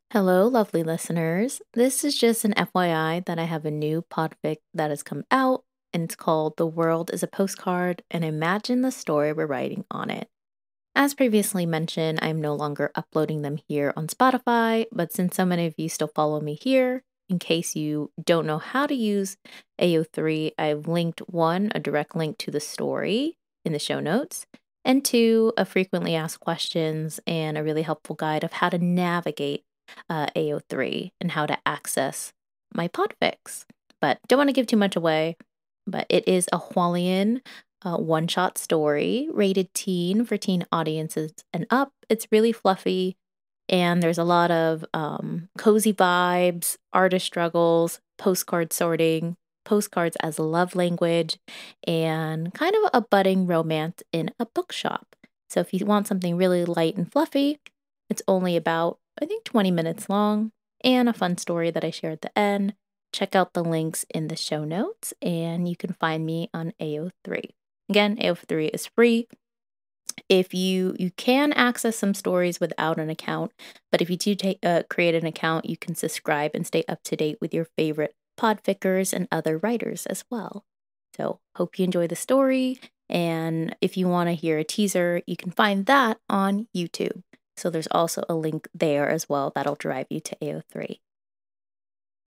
Hello, lovely listeners. This is just an FYI that I have a new podfic that has come out, and it's called The World is a Postcard, and imagine the story we're writing on it. As previously mentioned, I'm no longer uploading them here on Spotify, but since so many of you still follow me here, in case you don't know how to use AO3, I've linked one, a direct link to the story in the show notes, and two, a frequently asked questions and a really helpful guide of how to navigate AO3 and how to access my podfics. But don't want to give too much away, but it is a Hualien one shot story, rated teen for teen audiences and up. It's really fluffy, and there's a lot of cozy vibes, artist struggles, postcard sorting, postcards as love language, and kind of a budding romance in a bookshop. So if you want something really light and fluffy, it's only about, I think, 20 minutes long and a fun story that I share at the end. Check out the links in the show notes, and you can find me on AO3. Again, AO3 is free. If you can access some stories without an account, but if you do create an account, you can subscribe and stay up to date with your favorite podfickers and other writers as well. So hope you enjoy the story, and if you want to hear a teaser, you can find that on YouTube. So there's also a link there as well that'll drive you to AO3.